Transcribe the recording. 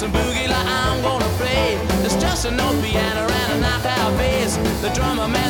some boogie like I'm gonna play. It's just an old piano and a knockout bass. The drummer man